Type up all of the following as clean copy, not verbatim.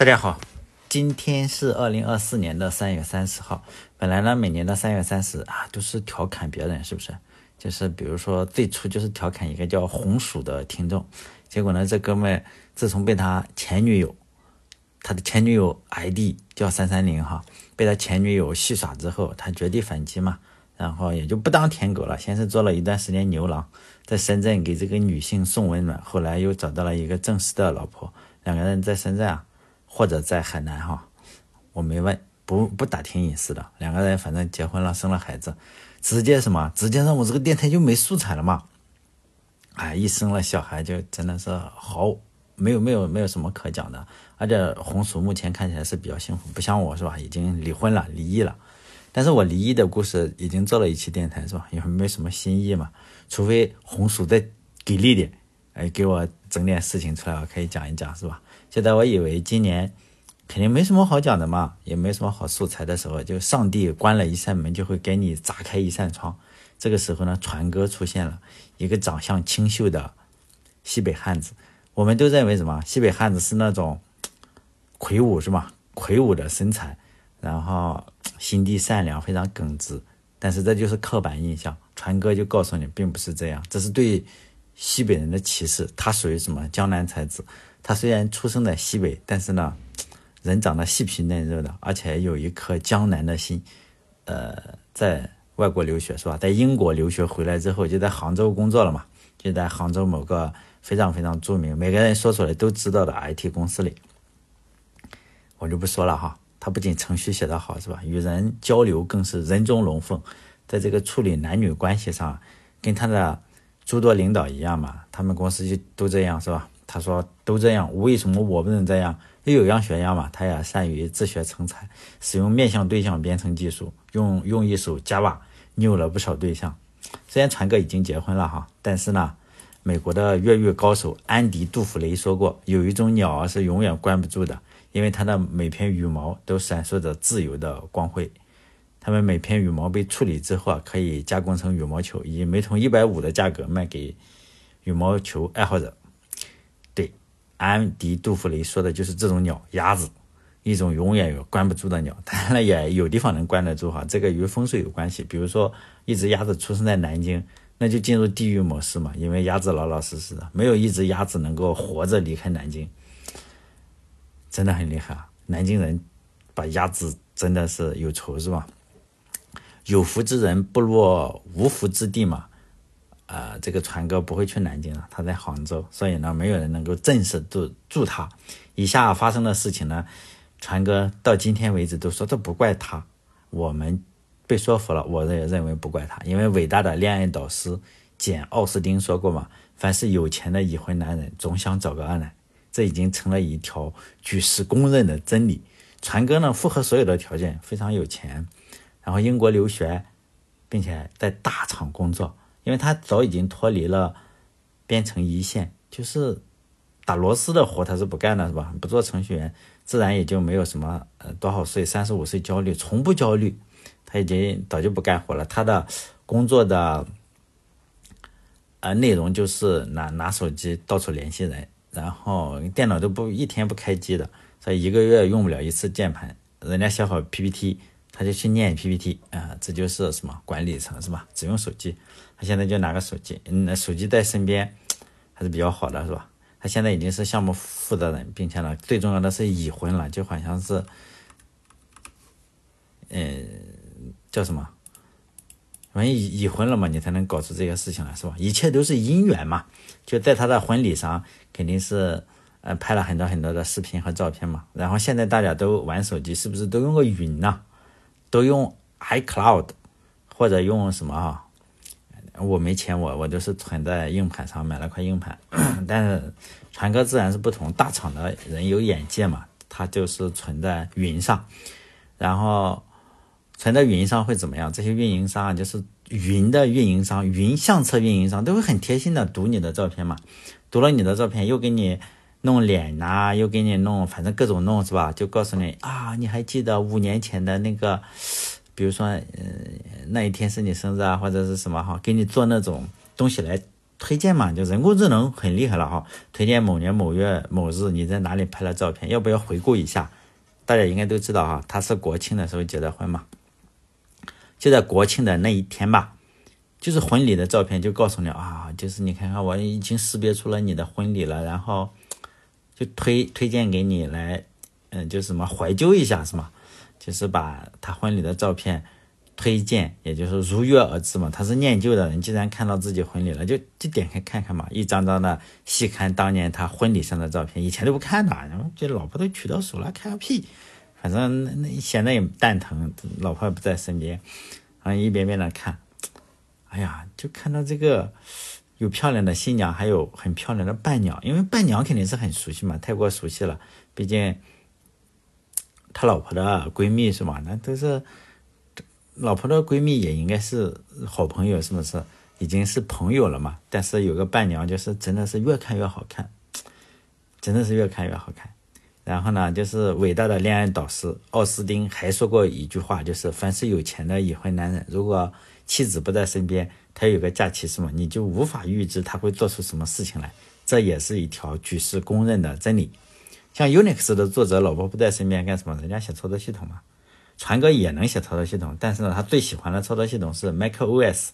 大家好，今天是2024年的3月30号。本来呢，每年的3月30都是调侃别人，是不是？就是比如说最初就是调侃一个叫红薯的听众，结果呢，这哥们自从被他的前女友 ID 叫330被他前女友戏耍之后，他绝地反击嘛，然后也就不当舔狗了。先是做了一段时间牛郎，在深圳给这个女性送温暖，后来又找到了一个正式的老婆，两个人在深圳或者在海南我没问，不打听隐私的，两个人反正结婚了，生了孩子，直接让我这个电台就没素材了嘛。一生了小孩就真的是没有什么可讲的。而且红薯目前看起来是比较幸福，不像我是吧，已经离婚了，离异了。但是我离异的故事已经做了一期电台是吧，也没什么新意嘛，除非红薯再给力点，给我整点事情出来，我可以讲一讲是吧。就在我以为今年肯定没什么好讲的嘛，也没什么好素材的时候，就上帝关了一扇门，就会给你砸开一扇窗。这个时候呢，传哥出现了，一个长相清秀的西北汉子。我们都认为什么？西北汉子是那种魁梧是吧？魁梧的身材，然后心地善良，非常耿直。但是这就是刻板印象，传哥就告诉你并不是这样，这是对西北人的歧视。他属于什么？江南才子。他虽然出生在西北，但是呢，人长得细皮嫩肉的，而且有一颗江南的心。在外国留学是吧？在英国留学回来之后，就在杭州工作了嘛，就在杭州某个非常非常著名，每个人说出来都知道的 IT 公司里，我就不说了他不仅程序写得好是吧，与人交流更是人中龙凤，在这个处理男女关系上，跟他的诸多领导一样嘛，他们公司就都这样是吧？他说都这样，为什么我不能这样？又有样学样嘛，他也善于自学成才，使用面向对象编程技术，用一手 Java 拗了不少对象。虽然传哥已经结婚了但是呢，美国的越狱高手安迪·杜弗雷说过，有一种鸟是永远关不住的，因为它的每片羽毛都闪烁着自由的光辉。他们每片羽毛被处理之后可以加工成羽毛球，以每桶150的价格卖给羽毛球爱好者。对，安迪·杜弗雷说的就是这种鸟，鸭子，一种永远有关不住的鸟。当然了，也有地方能关得住这个与风水有关系。比如说一只鸭子出生在南京，那就进入地狱模式嘛，因为鸭子老老实实的，没有一只鸭子能够活着离开南京，真的很厉害南京人把鸭子真的是有仇是吧？有福之人不落无福之地嘛。这个传哥不会去南京了，他在杭州，所以呢，没有人能够正视住他。以下发生的事情呢，传哥到今天为止都说这不怪他，我们被说服了，我也认为不怪他，因为伟大的恋爱导师简·奥斯汀说过嘛，凡是有钱的已婚男人总想找个二奶，这已经成了一条举世公认的真理。传哥呢，符合所有的条件，非常有钱，然后英国留学，并且在大厂工作。因为他早已经脱离了编程一线，就是打螺丝的活他是不干的是吧？不做程序员，自然也就没有什么多少岁35岁焦虑，从不焦虑。他已经早就不干活了，他的工作的内容就是拿手机到处联系人，然后电脑都一天不开机的，所以1个月用不了一次键盘。人家写好 PPT， 他就去念 PPT 这就是什么管理层是吧？只用手机。他现在就拿个手机，手机在身边还是比较好的是吧？他现在已经是项目负责人，并且呢，最重要的是已婚了，就好像是叫什么？反正已婚了嘛，你才能搞出这个事情来是吧？一切都是姻缘嘛。就在他的婚礼上，肯定是拍了很多很多的视频和照片嘛。然后现在大家都玩手机，是不是都用个云呢？都用 iCloud 或者用什么我没钱，我都是存在硬盘上，买了块硬盘。但是传哥自然是不同，大厂的人有眼界嘛，他就是存在云上。然后存在云上会怎么样？这些运营商就是云的运营商，云相册运营商都会很贴心的读你的照片嘛，读了你的照片又给你弄脸又给你弄，反正各种弄是吧？就告诉你你还记得5年前的那个，比如说那一天是你生日或者是什么给你做那种东西来推荐嘛，就人工智能很厉害了哈，推荐某年某月某日你在哪里拍了照片，要不要回顾一下？大家应该都知道哈，他是国庆的时候结的婚嘛，就在国庆的那一天吧，就是婚礼的照片就告诉你啊，就是你看看我已经识别出了你的婚礼了，然后就推荐给你来，就是什么怀旧一下是吗？就是把他婚礼的照片推荐，也就是如约而至嘛。他是念旧的人，既然看到自己婚礼了，就点开看看嘛，一张张的细看当年他婚礼上的照片，以前都不看的，然后这老婆都娶到手了，看个屁！反正那现在也蛋疼，老婆也不在身边，然后一遍遍的看，哎呀，就看到这个有漂亮的新娘，还有很漂亮的伴娘，因为伴娘肯定是很熟悉嘛，太过熟悉了，毕竟他老婆的闺蜜是吧？那都是老婆的闺蜜，也应该是好朋友，是不是？已经是朋友了嘛。但是有个伴娘，就是真的是越看越好看，真的是越看越好看。然后呢，就是伟大的恋爱导师奥斯汀还说过一句话，就是凡是有钱的已婚男人，如果妻子不在身边，他有个假期是吗？你就无法预知他会做出什么事情来。这也是一条举世公认的真理。像 Unix 的作者老婆不在身边干什么？人家写操作系统嘛。传哥也能写操作系统，但是呢，他最喜欢的操作系统是 macOS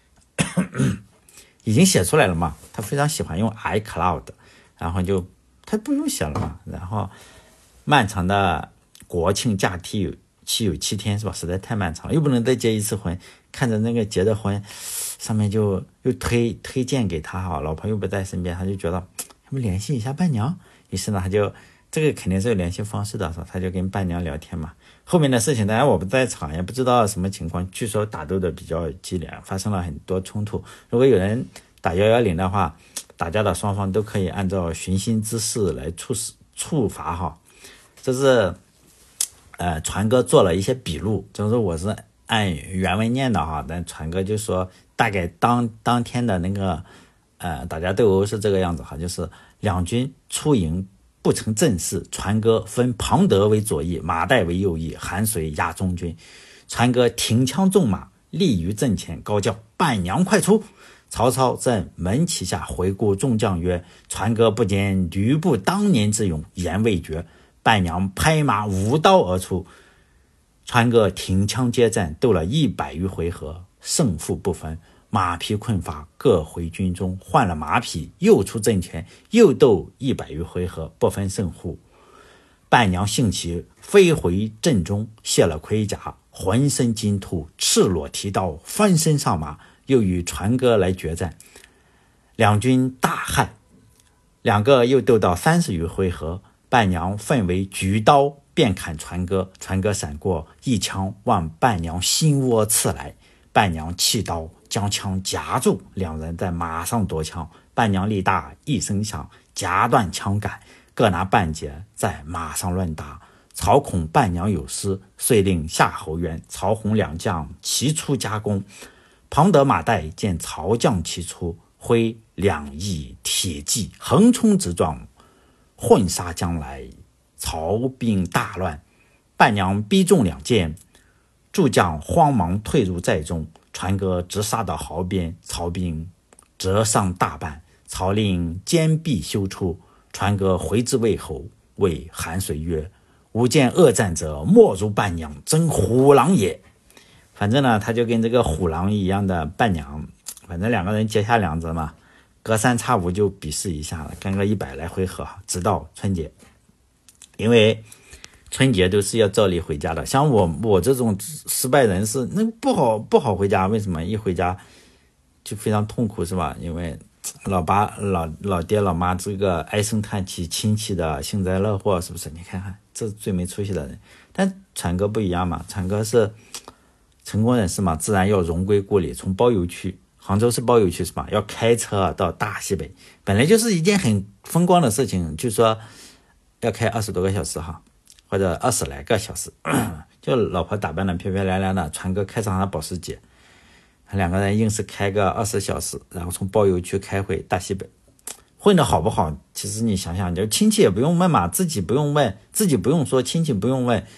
已经写出来了嘛，他非常喜欢用 iCloud， 然后就他不用写了嘛。然后漫长的国庆假期有7天是吧？实在太漫长了，又不能再结一次婚，看着那个结的婚上面就又推荐给他哈，老婆又不在身边，他就觉得要不联系一下伴娘，于是呢他就这个肯定是有联系方式的，他就跟伴娘聊天嘛。后面的事情当然我不在场，也不知道什么情况，据说打斗的比较激烈，发生了很多冲突。如果有人打110的话，打架的双方都可以按照寻衅滋事来处罚哈。这是传哥做了一些笔录，就是我是按原文念的哈，但传哥就说大概当天的那个打架斗殴是这个样子哈，就是两军出营不成阵势，传哥分庞德为左翼，马岱为右翼，韩遂压中军。传哥挺枪纵马，立于阵前，高叫伴娘快出。曹操在门旗下回顾众将曰：传哥不见吕布当年之勇，言未绝。伴娘拍马舞刀而出，传哥挺枪接战，斗了100余回合，胜负不分，马匹困乏，各回军中，换了马匹，又出阵前，又斗100余回合，不分胜负。伴娘兴起，飞回阵中，卸了盔甲，浑身金兔，赤裸提刀，翻身上马，又与传哥来决战。两军大骇，两个又斗到30余回合，伴娘奋为举刀便砍传哥，传哥闪过，一枪往伴娘心窝刺来，伴娘弃刀将枪夹住，两人在马上夺枪，伴娘力大，一声响，夹断枪杆，各拿半截，在马上乱打。曹恐伴娘有失，遂令夏侯渊、曹洪两将齐出夹攻。庞德、马岱见曹将齐出，挥两翼铁骑横冲直撞，混杀将来，曹兵大乱。伴娘逼中两箭，诸将慌忙退入寨中，传哥直杀到壕边，曹兵折伤大半，曹令坚壁修出。传哥回至魏侯，谓韩遂曰：吾见恶战者，莫如伴娘，真虎狼也。反正呢，他就跟这个虎狼一样的伴娘，反正两个人结下梁子嘛，隔三差五就比试一下了，干个100来回合，直到春节。因为春节都是要照例回家的，像我这种失败人士，那不好回家。为什么？一回家就非常痛苦是吧？因为老爹老妈这个唉声叹气，亲戚的幸灾乐祸，是不是？你看看，这是最没出息的人。但传哥不一样嘛，传哥是成功人士嘛，自然要荣归故里，从包邮区，杭州是包邮区是吧？要开车到大西北，本来就是一件很风光的事情，就说要开20多个小时哈，或者20来个小时，就老婆打扮的漂漂亮亮的，传哥开上他保时捷，两个人硬是开个20小时，然后从包邮区开回大西北，混得好不好？其实你想想，就亲戚也不用问嘛，自己不用问，自己不用说，亲戚不用问，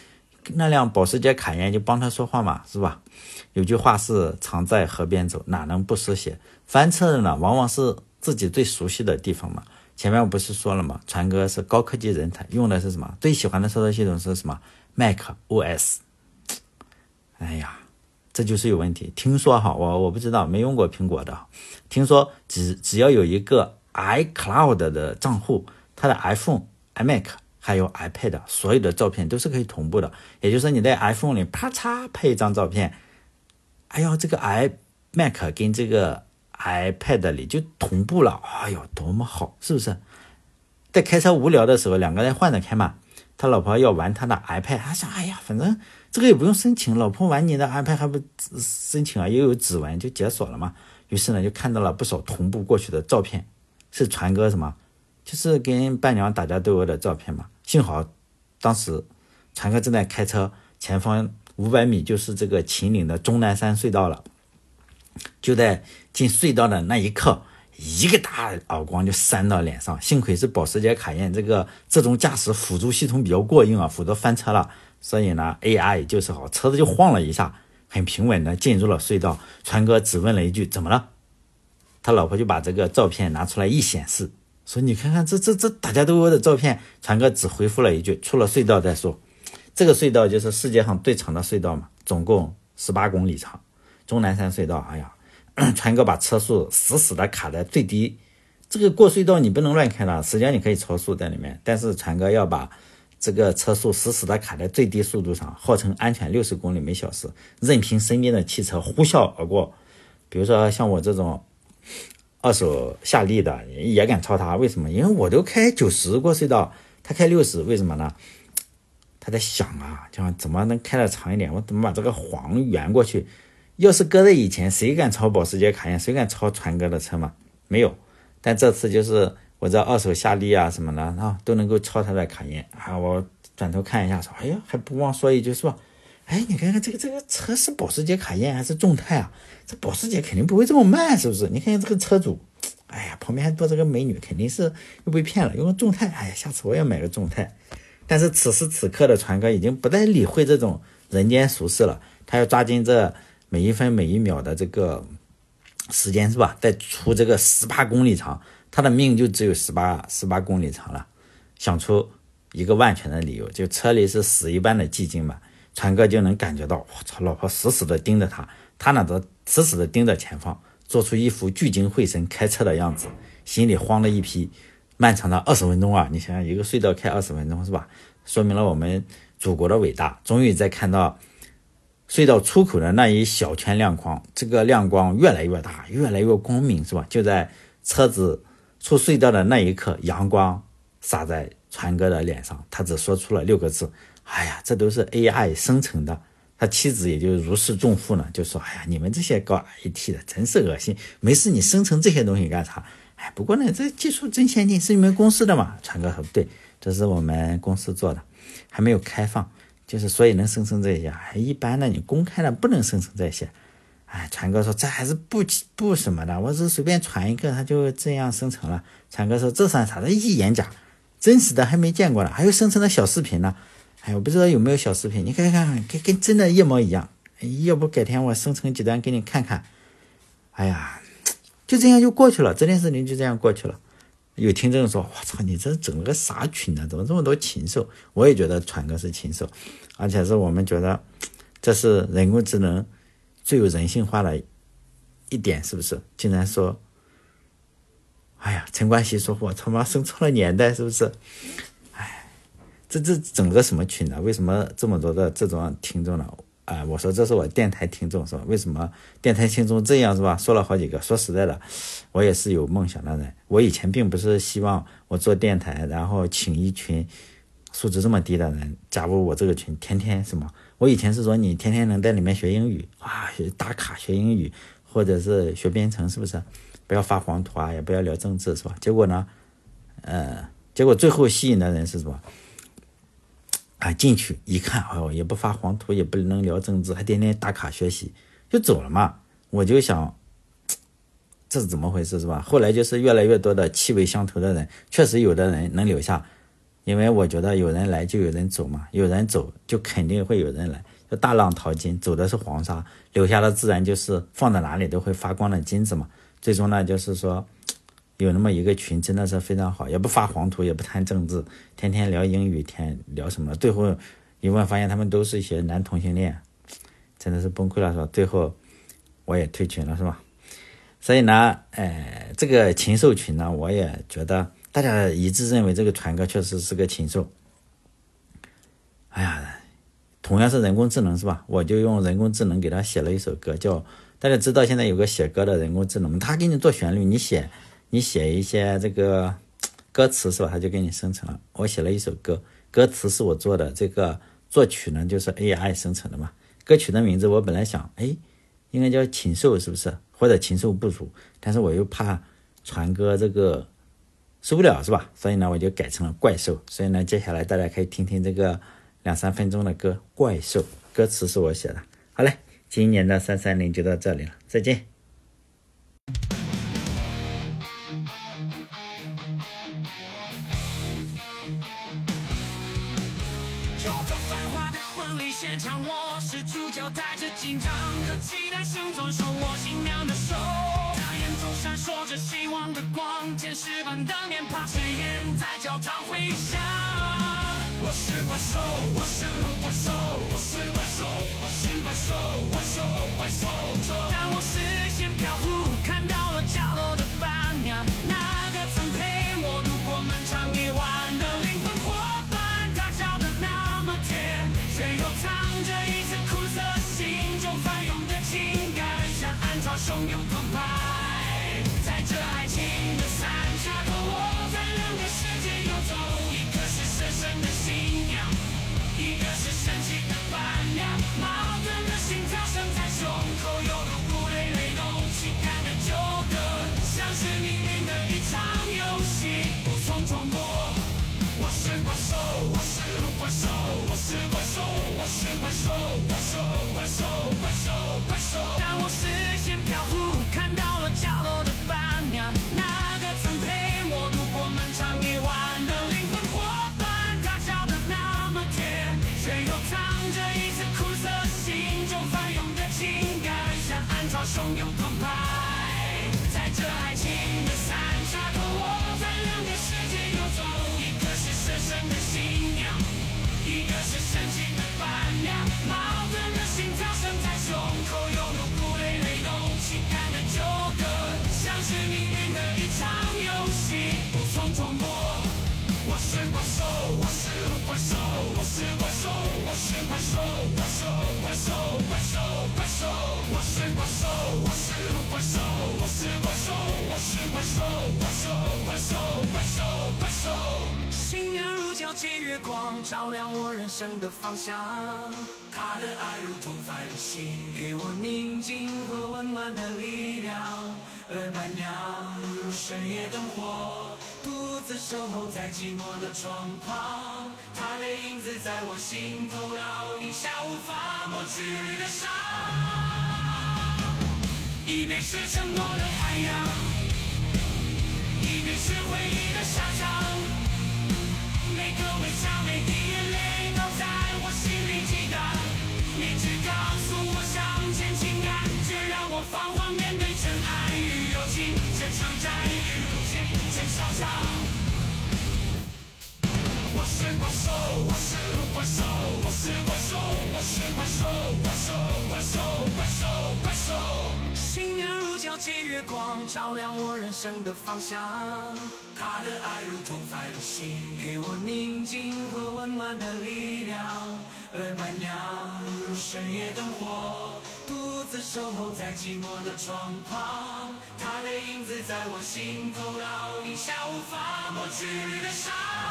那辆保时捷卡宴就帮他说话嘛，是吧？有句话是常在河边走，哪能不湿鞋？翻车的呢，往往是自己最熟悉的地方嘛。前面我不是说了吗？传哥是高科技人才，用的是什么？最喜欢的操作系统是什么？ Mac OS。 哎呀，这就是有问题。听说哈，我不知道，没用过苹果的，听说只要有一个 iCloud 的账户，它的 iPhone、iMac 还有 iPad 所有的照片都是可以同步的。也就是说你在 iPhone 里啪嚓拍一张照片，哎呦，这个 iMac 跟这个 iPad 里就同步了，哎呦，多么好，是不是？在开车无聊的时候，两个人换着开嘛。他老婆要玩他的 iPad， 他想，哎呀，反正这个也不用申请，老婆玩你的 iPad 还不申请啊，又有指纹就解锁了嘛。于是呢，就看到了不少同步过去的照片，是传哥什么，就是跟伴娘打架斗殴的照片嘛。幸好当时传哥正在开车，前方500米就是这个秦岭的终南山隧道了。就在进隧道的那一刻，一个大耳光就扇到脸上，幸亏是保时捷卡宴这种驾驶辅助系统比较过硬啊，否则翻车了。所以呢 AI 就是好，车子就晃了一下，很平稳的进入了隧道。传哥只问了一句怎么了，他老婆就把这个照片拿出来一显示，说你看看这大家都有的照片。传哥只回复了一句出了隧道再说。这个隧道就是世界上最长的隧道嘛，总共18公里长。终南山隧道，哎呀，传哥把车速死死的卡在最低。这个过隧道你不能乱开了，实际上你可以超速在里面，但是传哥要把这个车速死死的卡在最低速度上，号称安全60公里每小时，任凭身边的汽车呼啸而过。比如说像我这种二手夏利的也敢超他，为什么？因为我都开90过隧道，他开60，为什么呢？他在想啊，就怎么能开得长一点，我怎么把这个黄圆过去。要是搁在以前，谁敢超保时捷卡宴，谁敢超传哥的车嘛？没有。但这次就是我这二手夏利啊什么的啊，都能够超他的卡宴啊。我转头看一下，说，哎呀，还不忘说一句，说，哎，你看看这个车是保时捷卡宴还是众泰啊？这保时捷肯定不会这么慢，是不是？你看看这个车主，哎呀，旁边还坐这个美女，肯定是又被骗了，用个众泰，哎呀，下次我也买个众泰。但是此时此刻的传哥已经不再理会这种人间俗事了，他要抓紧这每一分每一秒的这个时间，是吧？再出这个18公里长，他的命就只有18公里长了。想出一个万全的理由，就车里是死一般的寂静嘛。传哥就能感觉到，我操，老婆死死的盯着他，他呢则死死的盯着前方，做出一副聚精会神开车的样子，心里慌了一批。漫长的20分钟啊，你想想一个隧道开20分钟，是吧？说明了我们祖国的伟大。终于在看到隧道出口的那一小圈亮光，这个亮光越来越大，越来越光明，是吧？就在车子出隧道的那一刻，阳光洒在传哥的脸上，他只说出了6个字，哎呀，这都是 AI 生成的。他妻子也就如释重负呢，就说，哎呀，你们这些搞 IT 的真是恶心，没事你生成这些东西干啥？哎，不过呢，这技术真先进，是你们公司的嘛？传哥说对，这是我们公司做的，还没有开放，就是所以能生成这些。一般的你公开的不能生成这些。哎，传哥说这还是不什么的，我只随便传一个，他就这样生成了。传哥说这算啥的？一眼假，真实的还没见过呢，还有生成的小视频呢。哎，我不知道有没有小视频，你看看，跟真的一模一样。要不改天我生成几段给你看看。哎呀，就这样就过去了，这件事情就这样过去了。有听众说，我操，你这整了个啥群呢？怎么这么多禽兽？我也觉得传哥是禽兽，而且是我们觉得这是人工智能最有人性化的一点，是不是？竟然说，哎呀，陈冠希说我他妈生错了年代，是不是？哎，这整个什么群呢？为什么这么多的这种听众呢？我说这是我电台听众，是吧？为什么电台听众这样，是吧？说了好几个。说实在的，我也是有梦想的人。我以前并不是希望我做电台，然后请一群素质这么低的人加入我这个群，天天什么？我以前是说你天天能在里面学英语啊，打卡学英语，或者是学编程，是不是？不要发黄图啊，也不要聊政治，是吧？结果呢，结果最后吸引的人是什么？进去一看，也不发黄图，也不能聊政治，还天天打卡学习，就走了嘛。我就想，这是怎么回事，是吧？后来就是越来越多的气味相投的人，确实有的人能留下， 因为我觉得有人来就有人走嘛，有人走就肯定会有人来，就大浪淘金，走的是黄沙，留下的自然就是放在哪里都会发光的金子嘛。最终呢，就是说有那么一个群真的是非常好，也不发黄图，也不谈政治，天天聊英语，天聊什么，最后一问发现他们都是一些男同性恋，真的是崩溃了是吧？最后我也退群了是吧？所以呢这个禽兽群呢，我也觉得大家一致认为这个传哥确实是个禽兽。哎呀，同样是人工智能是吧？我就用人工智能给他写了一首歌，叫大家知道现在有个写歌的人工智能，他给你做旋律，你写一些这个歌词是吧？他就给你生成了。我写了一首歌，歌词是我做的，这个作曲呢就是 AI 生成的嘛。歌曲的名字我本来想应该叫禽兽是不是？或者禽兽不如，但是我又怕传歌这个受不了是吧？所以呢我就改成了怪兽。所以呢接下来大家可以听听这个2-3分钟的歌怪兽，歌词是我写的。好嘞，今年的330就到这里了，再见。 现场我是主角，带着紧张和期待，生存手握新娘的手，他眼中闪烁着希望的光，天使般的脸庞，炊烟在教堂回响。我是怪兽，我是怪兽，我是怪兽，我是怪兽，怪兽，怪兽。当我视线飘忽，看到了角落的伴娘，那个曾陪我度过漫长夜晚的灵魂伙伴，他笑得那么甜，却又藏着一丝苦涩，心中翻涌的情感像暗潮汹涌澎湃。在这爱情的三岔口，我在两个世界游走，一个是神圣的信仰，一个是神奇的伴娘。矛盾的心跳声在胸口，有如骨累累动情感的纠葛，像是命运的一场游戏，无从冲破。我是怪兽，我是怪兽，我是怪兽，我是怪兽，怪兽，怪兽，怪兽，怪兽。当我视线飘忽，看到了角落的伴娘，那个曾陪我度过漫长夜晚的灵魂伙伴，他笑得那么甜，却又藏着一丝苦涩，心中翻涌的情感像暗潮汹涌澎湃。在这爱情的三岔口，我在两个世界游走，一个是神圣的信仰，一个是神奇的伴娘。矛盾的心跳声在胸口，有如骨累累动情感的纠葛，像是命运的一场游戏，无从冲破。我是怪兽，我是怪兽，我是怪兽，我是怪兽，怪兽，怪兽，怪兽，怪兽。我是怪兽，我是怪兽，我是怪兽，我是怪兽，怪兽，怪兽，怪兽，怪兽。新娘如皎洁月光，照亮我人生的方向。她的爱如同在的心，给我宁静和温暖的力量。而伴娘如深夜灯火，独自守候在寂寞的窗旁。她的影子在我心头烙印下无法抹去的伤。一边是承诺的海洋，一边是回忆的沙场。每个微笑，每滴眼泪都在我心里激荡。你只告诉我向前，情感却让我彷徨面对真爱与友情，这场战役如今真嚣张。我是怪兽，我是怪兽，我是怪兽，我是怪兽，怪兽，怪兽，怪兽，怪兽。新娘如皎洁月光，照亮我人生的方向。她的爱如同在的心，给我宁静和温暖的力量。而伴娘如深夜灯火，独自守候在寂寞的窗旁。她的影子在我心头烙印下无法抹去的伤。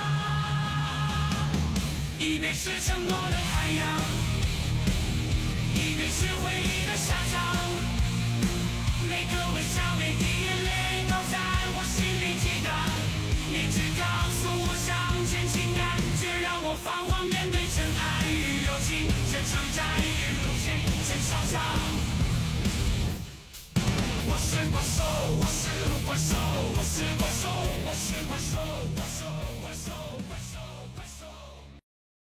一边是承诺的海洋，一边是回忆的沙场。每个微笑，每滴眼泪都在我心里激荡。你只告诉我向前，情感却让我彷徨面对真爱与友情，这场战役